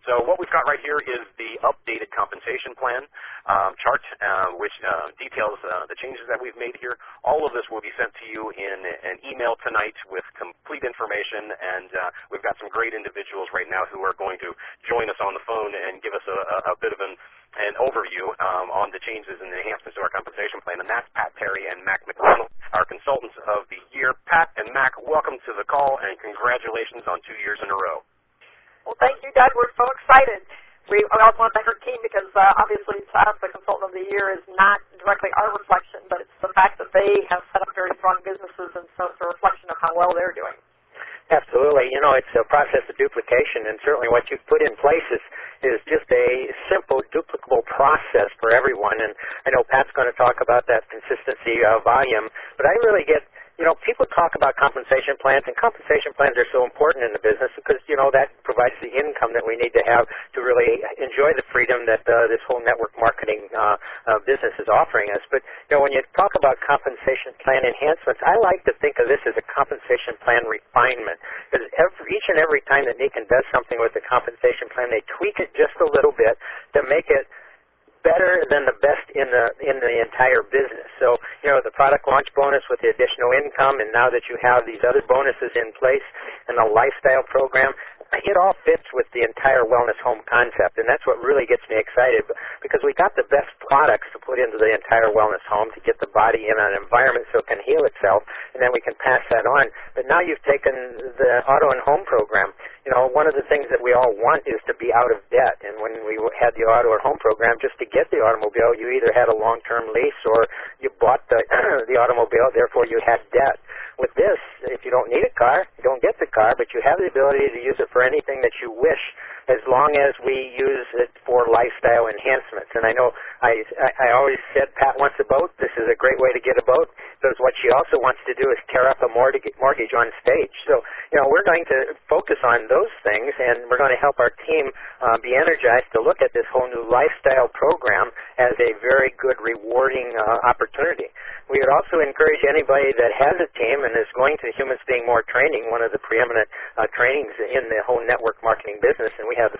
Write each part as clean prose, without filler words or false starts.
So what we've got right here is the updated compensation plan chart, which details the changes that we've made here. All of this will be sent to you in an email tonight with complete information, and we've got some great individuals right now who are going to join us on the phone and give us a bit of an overview on the changes and the enhancements to our compensation plan, and that's Pat Perry and Mac McDonald, our consultants of the year. Pat and Mac, welcome to the call, and congratulations on 2 years in a row. Well, thank you, Doug. We're so excited. We also want to thank our team because obviously to us, the Consultant of the Year is not directly our reflection, but it's the fact that they have set up very strong businesses, and so it's a reflection of how well they're doing. Absolutely. You know, it's a process of duplication, and certainly what you've put in place is just a simple, duplicable process for everyone. And I know Pat's going to talk about that consistency volume, but I really get, you know, people talk about compensation plans, and compensation plans are so important in the business because, you know, that provides the income that we need to have to really enjoy the freedom that this whole network marketing business is offering us. But, you know, when you talk about compensation plan enhancements, I like to think of this as a compensation plan refinement, because each and every time that Nikken does something with the compensation plan, they tweak it just a little bit to make it better than the best in the entire business. So, you know, the product launch bonus with the additional income, and now that you have these other bonuses in place, and the lifestyle program, it all fits with the entire wellness home concept, and that's what really gets me excited, because we got the best products to put into the entire wellness home to get the body in an environment so it can heal itself, and then we can pass that on. But now you've taken the auto and home program. You know, one of the things that we all want is to be out of debt, and when we had the auto or home program, just to get the automobile, you either had a long-term lease or you bought the automobile, therefore you had debt. With this, if you don't need a car, you don't get the car, but you have the ability to use it for anything that you wish, as long as we use it for lifestyle enhancements. And I know I always said Pat wants a boat. This is a great way to get a boat, because what she also wants to do is tear up a mortgage on stage. So, you know, we're going to focus on those things, and we're going to help our team be energized to look at this whole new lifestyle program as a very good, rewarding opportunity. We would also encourage anybody that has a team and is going to Humans Being More training, one of the preeminent trainings in the whole network marketing business, and we have the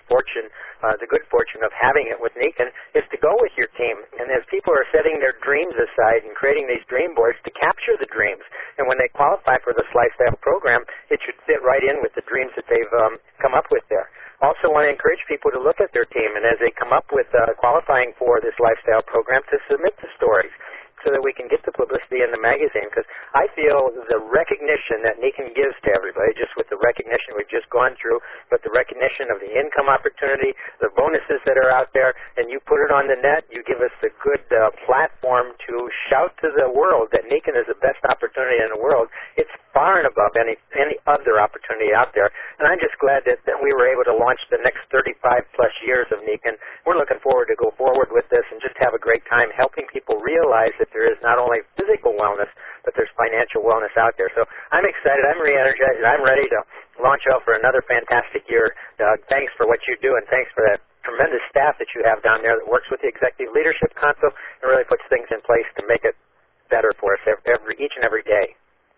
good fortune of having it with Nikken, is to go with your team. And as people are setting their dreams aside and creating these dream boards, to capture the dreams. And when they qualify for this lifestyle program, it should fit right in with the dreams that they've come up with there. Also want to encourage people to look at their team, and as they come up with qualifying for this lifestyle program, to submit the stories, so that we can get the publicity in the magazine, because I feel the recognition that Nikken gives to everybody, just with the recognition we've just gone through, but the recognition of the income opportunity, the bonuses that are out there, and you put it on the net, you give us a good platform to shout to the world that Nikken is the best opportunity in the world. It's far and above any other opportunity out there, and I'm just glad that we were able to launch the next 35-plus years of Nikken. We're looking forward to go forward with this and just have a great time helping people realize that there is not only physical wellness, but there's financial wellness out there. So I'm excited. I'm re-energized. I'm ready to launch out for another fantastic year. Doug, thanks for what you do, and thanks for that tremendous staff that you have down there that works with the Executive Leadership Council and really puts things in place to make it better for us each and every day.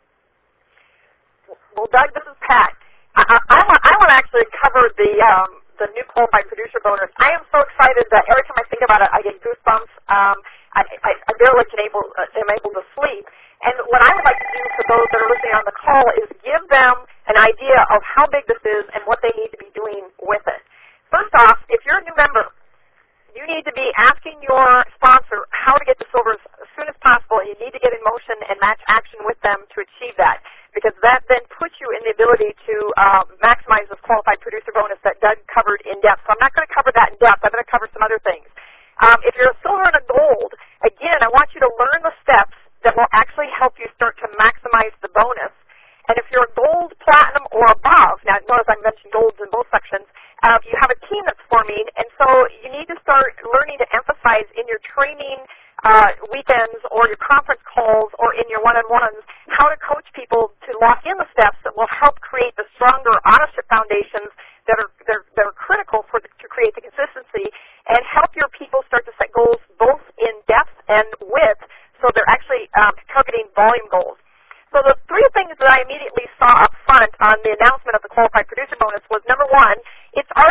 Well, Doug, this is Pat. I want to actually cover the new qualified producer bonus. I am so excited that every time I think about it, I get goosebumps. I barely am able to sleep. And what I would like to do for those that are listening on the call is give them an idea of how big this is and what they need to be doing with it. First off, if you're a new member, you need to be asking your sponsor how to get to silver as soon as possible, and you need to get in motion and match action with them to achieve that, because that then puts you in the ability to maximize this qualified producer bonus that Doug covered in depth. So I'm not going to cover that in depth. I'm going to cover some other things. If you're a silver and a gold, again, I want you to learn the steps that will actually help you start to maximize the bonus. And if you're a gold, platinum, or above, now notice I mentioned golds in both sections, you have a team that's forming, and so you need to start learning to emphasize in your training weekends or your conference calls or in your one-on-ones how to coach people to lock in the steps that will help create the stronger ownership foundations that are critical to create the consistency, and help your people start to set goals both in depth and width, so they're actually targeting volume goals. So the three things that I immediately saw up front on the announcement of the qualified producer bonus was, number one, it's already rewarding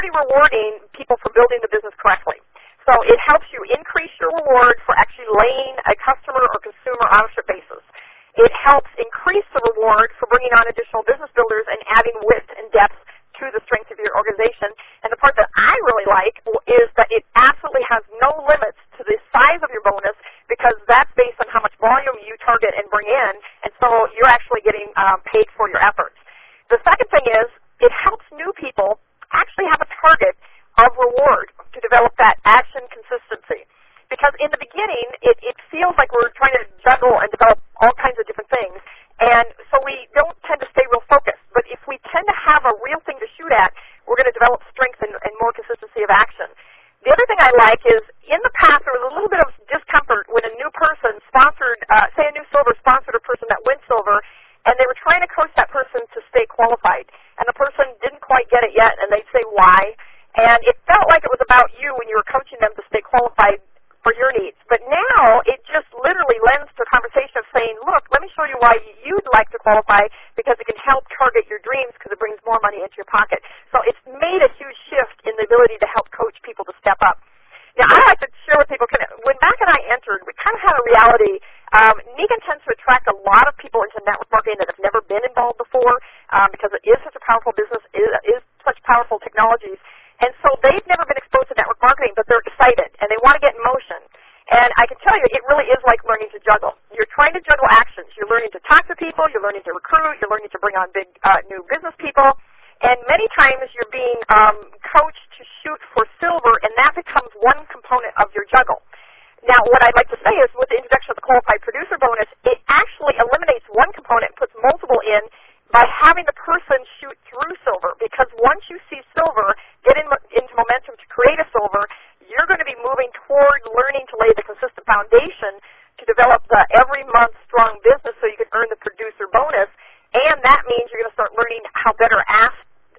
rewarding people for building the business correctly. So it helps you increase your reward for actually laying a customer or consumer ownership basis. It helps increase the reward for bringing on additional business builders and adding width and depth to the strength of your organization. And the part that I really like is that it absolutely has no limits to the size of your bonus, because that's based on how much volume you target and bring in, and so you're actually getting paid for your efforts. The second thing is it helps new people actually have a target of reward to develop that action consistency. Because in the beginning, it feels like we're trying to juggle and develop all kinds of different things, and so we don't tend to stay real focused. But if we tend to have a real thing to shoot at, we're going to develop strength and more consistency of action. The other thing I like is, in the past, there was a little bit of discomfort when a new person sponsored, say a new silver sponsored a person that went silver, and they were trying to coach that person to stay qualified. And the person didn't quite get it yet, and they'd say why. And it felt like it was about you when you were coaching them to stay qualified for your needs. But now it just literally lends to a conversation of saying, look, let me show you why you'd like to qualify, because it can help target your dreams because it brings more money into your pocket. So it's made a huge shift in the ability to help coach people to step up. Now, I like to share with people, when Mac and I entered, we kind of had a reality. Negan tends to attract a lot of people into network marketing that have never been involved before, because it is such a powerful business, is such powerful technologies. And so they've never been exposed to network marketing, but they're excited, and they want to get in motion. And I can tell you, it really is like learning to juggle. You're trying to juggle actions. You're learning to talk to people. You're learning to recruit. You're learning to bring on big new business people. And many times you're being coached to shoot for silver, and that becomes one component of your juggle. Now, what I'd like to say is, with the introduction of the Qualified Producer Bonus, it actually eliminates one component and puts multiple in by having the person shoot through silver, because once you see silver, get into momentum to create a silver, you're going to be moving toward learning to lay the consistent foundation to develop the every month strong business so you can earn the producer bonus. And that means you're going to start learning how better ask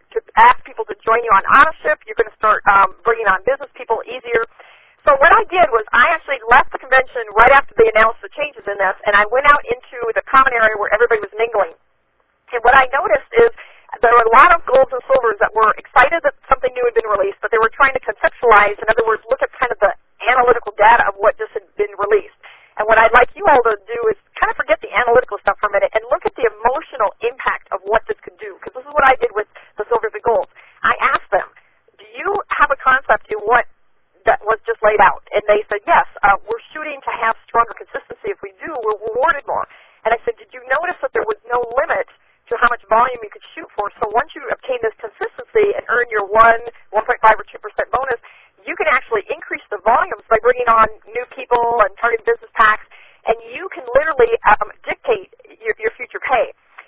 people to join you on ownership. You're going to start bringing on business people easier. So what I did was I actually left the convention right after they announced the changes in this, and I went out into the common area where everybody was mingling. And what I noticed is there were a lot of golds and silvers that were excited that something new had been released, but they were trying to conceptualize, in other words, look at kind of the analytical data of what just had been released. And what I'd like you all to do is kind of forget the analytical stuff for a minute and look at the emotional impact of what this could do, because this is what I did with the silvers and golds. I asked them, do you have a concept in what that was just laid out? And they said, yes, we're shooting to have stronger consistency. If we do, we're rewarded more. And I said, did you notice that there was no limit to how much volume you could shoot for? So once you obtain this consistency and earn your 1.5 or 2% bonus, you can actually increase the volumes by bringing on new people and targeted business packs, and you can literally dictate your future pay.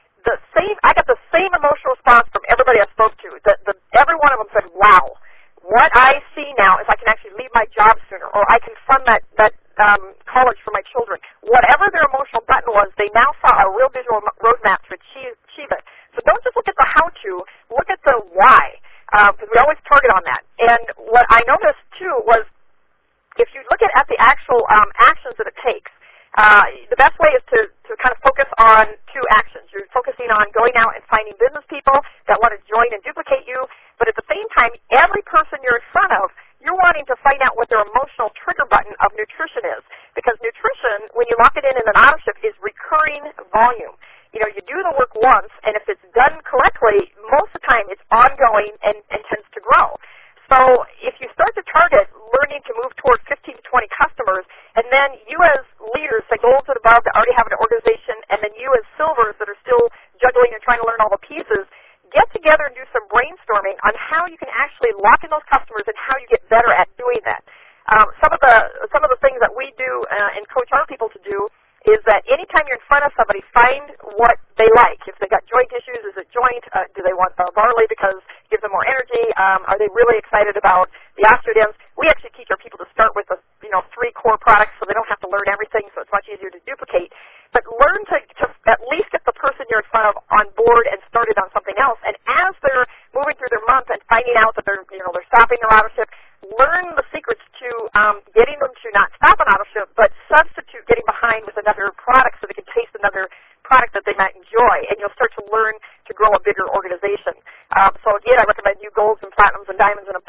I got the same emotional response from everybody I spoke to. Every one of them said, wow, what I see now is I can actually leave my job sooner, or I can fund that college for my children. Whatever their emotional button was, they now saw a real visual roadmap to achieve it. So don't just look at the how-to, look at the why, because we always target on that. And what I noticed, too, was if you look at the actual actions that it takes, the best way is to kind of focus on two actions. You're focusing on going out and finding business people that want to join and duplicate you, but at the same time, every person you're in front of, you're wanting to find out what their emotional trigger button of nutrition is, because nutrition, when you lock it in an ownership, is recurring volume. You know, you do the work once, and if it's done correctly, most of the time it's ongoing and tends to grow. So if you start to target learning to move toward 15 to 20 customers, and then you as leaders, say golds and above that already have an organization, and then you as silvers that are still juggling and trying to learn all the pieces, get together and do some brainstorming on how you can actually lock in those customers and how you get better at doing that. Some of the things that we do and coach our people to do is that anytime you're in front of somebody, find what they like. If they've got joint issues, is it joint? Do they want the barley because it gives them more energy? Are they really excited about the osteoderms? We actually teach our people to start with the 3 core products so they don't have to learn everything, so it's much easier to duplicate. But learn to at least get the person you're in front of on board and started on something else. And as they're moving through their month and finding out that they're stopping their auto-ship, learn the secrets to getting them to not stop an auto-ship, but substitute getting behind with another product so they can taste another product that they might enjoy, and you'll start to learn to grow a bigger organization. So again, I recommend you golds and platinums and diamonds and above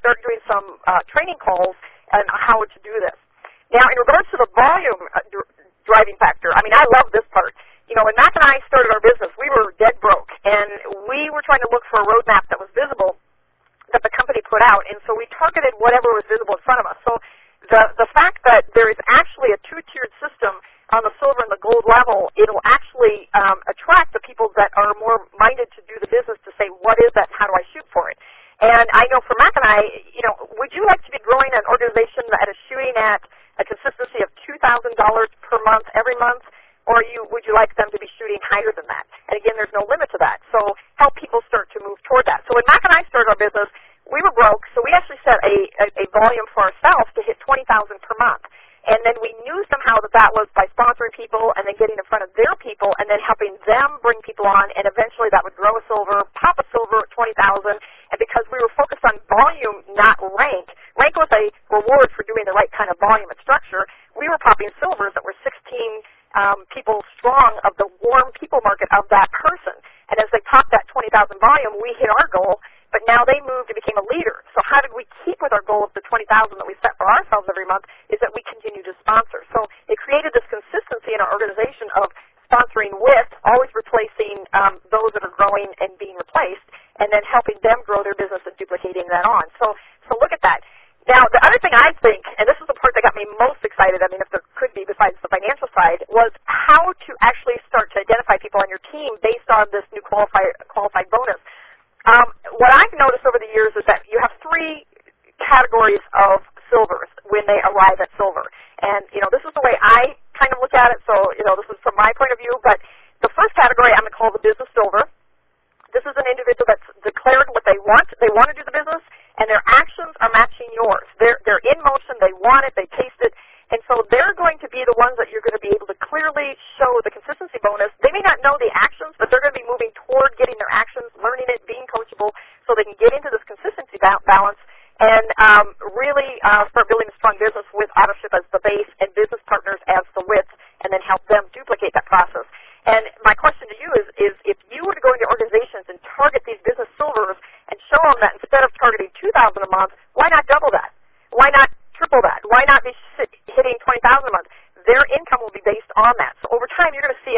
start doing some training calls on how to do this. Now, in regards to the volume driving factor, I mean, I love this part. You know, when Mac and I started our business, we were dead broke, and we were trying to look for a roadmap that was visible that the company put out, and so we targeted whatever was visible in front of us. So the fact that there is actually a two-tiered system on the silver and the gold level, it'll actually attract the people that are more minded to do the business to say, what is that, how do I shoot for it? And I know for Mac and I, you know, would you like to be growing an organization that is shooting at a consistency of $2,000 per month every month, or would you like them to be shooting higher than that? And again, there's no limit to that. So help people start to move toward that. So when Mac and I started our business, we were broke, so we actually set a volume for ourselves to hit $20,000 per month. And then we knew somehow that was by sponsoring people and then getting in front of their people and then helping them bring people on, and eventually that would grow a silver, pop a silver at $20,000. And because we were focused on volume, not rank was a reward for doing the right kind of volume and structure, we were popping silvers that were 16 people strong of the warm people market of that person. And as they topped that 20,000 volume, we hit our goal, but now they moved and became a leader. So how did we keep with our goal of the 20,000 that we set for ourselves every month is that we continue to sponsor. So it created this consistency in our organization of sponsoring with, always replacing those that are growing and being replaced, and then helping them grow their business and duplicating that on. So look at that. Now, the other thing I think, and this is the part that got me most excited, I mean, if there could be besides the financial side, was how to actually start to identify people on your team based on this new qualified bonus. What I've noticed over the years is that you have three categories of silvers when they arrive at silver. And, you know, this is the way I kind of look at it, so, you know, this is from my point of view, but the first category I'm going to call the business silver. This is an individual that's declared what they want. They want to do the business, and their actions are matching yours. They're in motion. They want it. They taste it. And so they're going to be the ones that you're going to be able to clearly show the consistency bonus. They may not know the actions, but they're going to be moving toward getting their actions, learning it, being coachable, so they can get into this consistency balance and really start building a strong business with Autoship as the base and business partners as the width, and then help them duplicate that process. And my question to you is if you were to go into organizations and target these business silvers and show them that instead of targeting $2,000 a month, why not double that? Why not triple that? Why not be hitting $20,000 a month? Their income will be based on that. So over time, you're going to see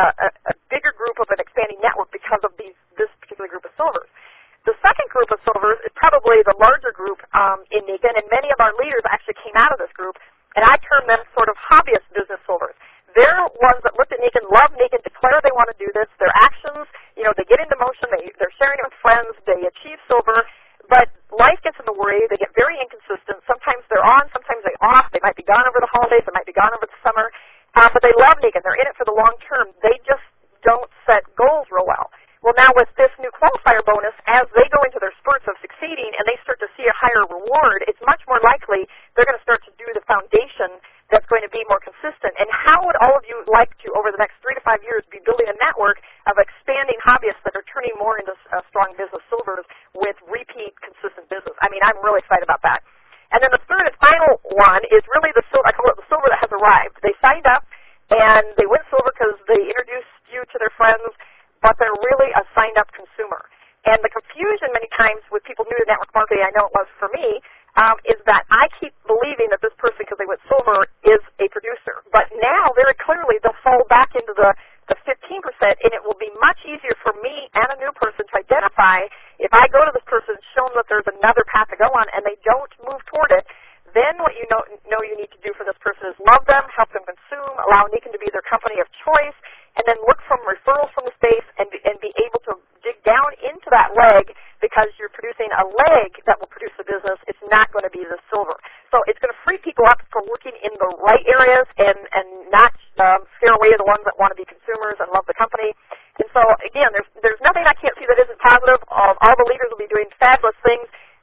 a bigger group of an expanding network because of this particular group of silvers. The second group of silvers is probably the larger group in Nikon, and many of our leaders actually came out of this group, and I term them sort of hobbyist business silvers. They're ones that looked at Nikon, love Nikon, declare they want to do this. Their actions, you know, they get into motion, they're sharing it with friends, they achieve silver, but life gets in the way. They get very inconsistent. Sometimes they're on, sometimes they're off. They might be gone over the holidays, they might be gone over the summer, but they love Nikon. They're in it for the long term. They just don't set goals real well. Well, now with this new qualifier bonus, as they go into their spurts of succeeding and they start to see a higher reward, it's much more likely they're going to start to do the foundation that's going to be more consistent. And how would all of you like to, over the next 3 to 5 years, be building a network of expanding hobbyists that are turning more into strong business silvers with repeat, consistent business? I mean, I'm really excited about that. And then the third and final one is really the silver, I call it the silver that has arrived. They signed up and they went silver because they introduced you to their friends, but they're really a signed-up consumer. And the confusion many times with people new to network marketing, I know it was for me, is that I keep believing that this person, because they went silver, is a producer. But now, very clearly, they'll fall back into the 15%, and it will be much easier for me and a new person to identify if I go to this person and show them that there's another path to go on and they don't move toward it. Then what you know you need to do for this person is love them, help them consume, allow Nikon to be their company of choice, and then look from referrals from the space and be able to dig down into that leg, because you're producing a leg that will produce the business. It's not going to be the silver. So it's going to free people up for working in the right areas and not scare away the ones that want to be consumers and love the company. And so, again, there's nothing I can't see that isn't positive. All the leaders will be doing fabulous things.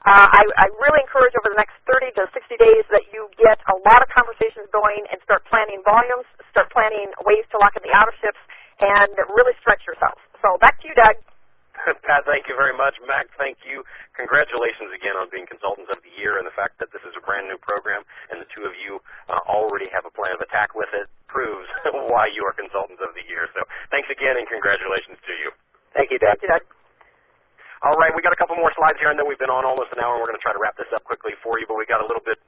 I really encourage over the next 30 to 60 days that you get a lot of conversations going and start planning volumes, start planning ways to lock in the Autoships, and really stretch yourself. So back to you, Doug. Pat, thank you very much. Mac, thank you. Congratulations again on being Consultants of the Year, and the fact that this is a brand new program and the two of you already have a plan of attack with it proves why you are Consultants of the Year. So thanks again, and congratulations to you. Thank you, Doug. Thank you, Doug. All right, we got a couple more slides here. I know we've been on almost an hour, and we're going to try to wrap this up quickly for you, but we got a little bit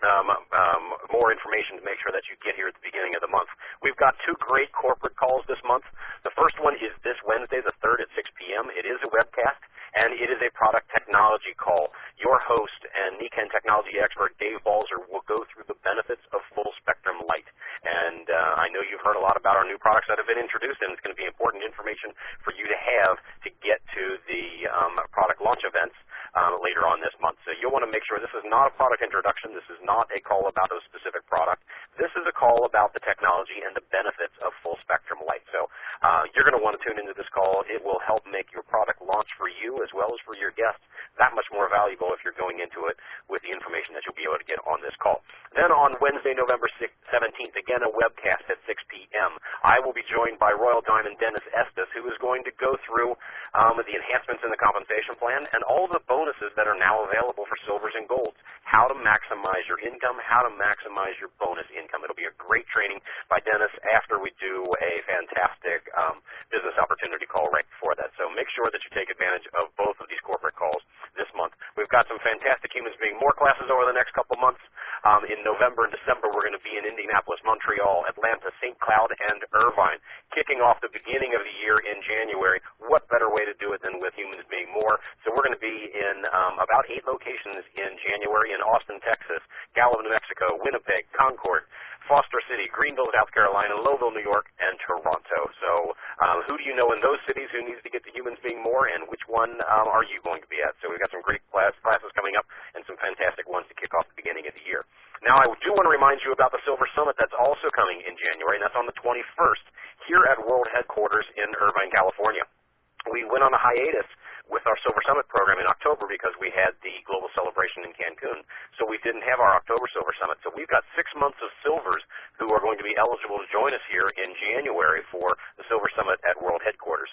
more information to make sure that you get here at the beginning of the month. We've got 2 great corporate calls this month. The first one is this Wednesday, the 3rd at 6 p.m. It is a webcast, and it is a product technology call. Your host and NECANN technology expert, Dave Balzer, will go through the benefits of full spectrum light. And I know you've heard a lot about our new products that have been introduced, and it's going to be important information for you to have to get to the product launch events later on this month. So you'll want to make sure this is not a product introduction. This is not a call about a specific product. This is a call about the technology and the benefits of full spectrum light. So you're going to want to tune into this call. It will help make your product launch for you as well as for your guests that much more valuable if you're going into it with the information that you'll be able to get on this call. Then on Wednesday, November 17th, again a webcast at 6 p.m. I will be joined by Royal Diamond Dennis Estes, who is going to go through the enhancements in the compensation plan and all the bonuses that are now available for silvers and golds, how to maximize your income, how to maximize your bonus income. It'll be a great training by Dennis after we do a fantastic business opportunity call right before that. So make sure that you take advantage of both of these corporate calls this month. We've got some fantastic Humans Being More classes over the next couple months. In November and December, we're going to be in Indianapolis, Montreal, Atlanta, St. Cloud, and Irvine. Kicking off the beginning of the year in January, what better way to do it than with Humans Being More? So we're going to be in about 8 locations in January in Austin, Texas, Gallup, New Mexico, Winnipeg, Concord, Foster City, Greenville, South Carolina, Lowville, New York, and Toronto. So who do you know in those cities who needs to get to Humans Being More, and which one are you going to be at? So we've got some great classes coming up and some fantastic ones to kick off the beginning of the year. Now, I do want to remind you about the Silver Summit that's also coming in January, and that's on the 21st here at World Headquarters in Irvine, California. We went on a hiatus with our Silver Summit program in October because we had the global celebration in Cancun. So we didn't have our October Silver Summit. So we've got 6 months of silvers who are going to be eligible to join us here in January for the Silver Summit at World Headquarters.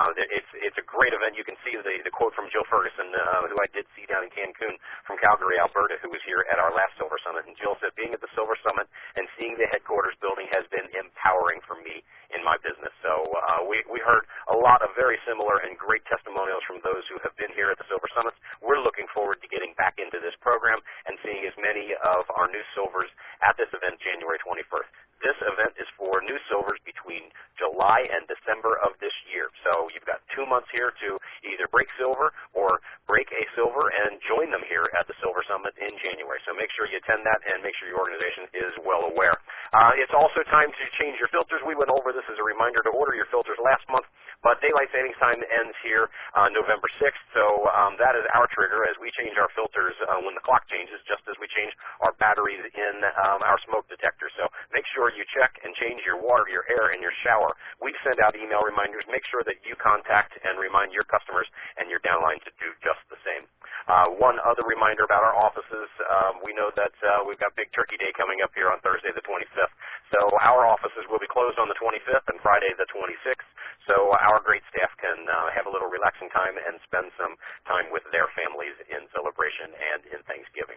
It's a great event. You can see the quote from Jill Ferguson, who I did see down in Cancun from Calgary, Alberta, who was here at our last Silver Summit. And Jill said, being at the Silver Summit and seeing the headquarters building has been empowering for me in my business. So we heard a lot of very similar and great testimonials from those who have been here at the Silver Summits. We're looking forward to getting back into this program and seeing as many of our new silvers at this event January 21st. This event is for new silvers between July and December of this year. So you've got 2 months here to either break silver or break a silver and join them here at the Silver Summit in January. So make sure you attend that and make sure your organization is well aware. It's also time to change your filters. We went over this as a reminder to order your filters last month, but daylight savings time ends here November 6th. So that is our trigger as we change our filters when the clock changes, just as we change our batteries in our smoke detector. So make sure you check and change your water, your air, and your shower. We send out email reminders. Make sure that you contact and remind your customers and your downline to do just the same. One other reminder about our offices. We know that we've got Big Turkey Day coming up here on Thursday the 25th. So our offices will be closed on the 25th and Friday the 26th. So our great staff can have a little relaxing time and spend some time with their families in celebration and in Thanksgiving.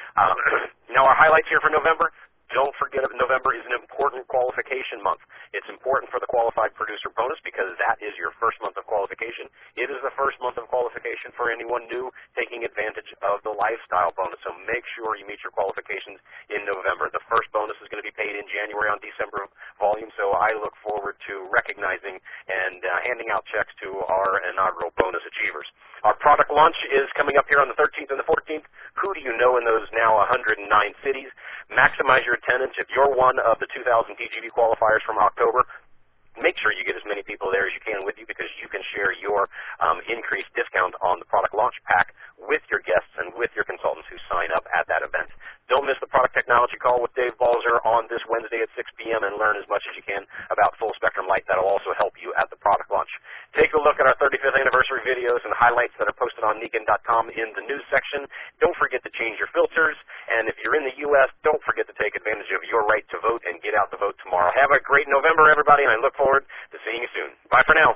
Now our highlights here for November. Don't forget November is an important qualification month. It's important for the qualified producer bonus because that is your first month of qualification. It is the first month of qualification for anyone new taking advantage of the lifestyle bonus. So make sure you meet your qualifications in November. The first bonus is going to be paid in January on December volume. So I look forward to recognizing and handing out checks to our inaugural bonus achievers. Our product launch is coming up here on the 13th and the 14th. Who do you know in those now 109 cities? Maximize your attendance. If you're one of the 2,000 TGV qualifiers from October, make sure you get as many people there as you can with you because you can share your increased discount on the product launch pack with your guests and with your consultants who sign up at that event. Don't miss the product technology call with Dave Balzer on this Wednesday at 6 p.m. and learn as much as you can about full spectrum light. That will also help you at the product launch. Take a look at our 35th anniversary videos and highlights that are posted on NECANN.com in the news section. Don't forget to change your filters. And if you're in the U.S., don't forget to take advantage of your right to vote and get out the vote tomorrow. Have a great November, everybody, and I look forward to seeing you soon. Bye for now.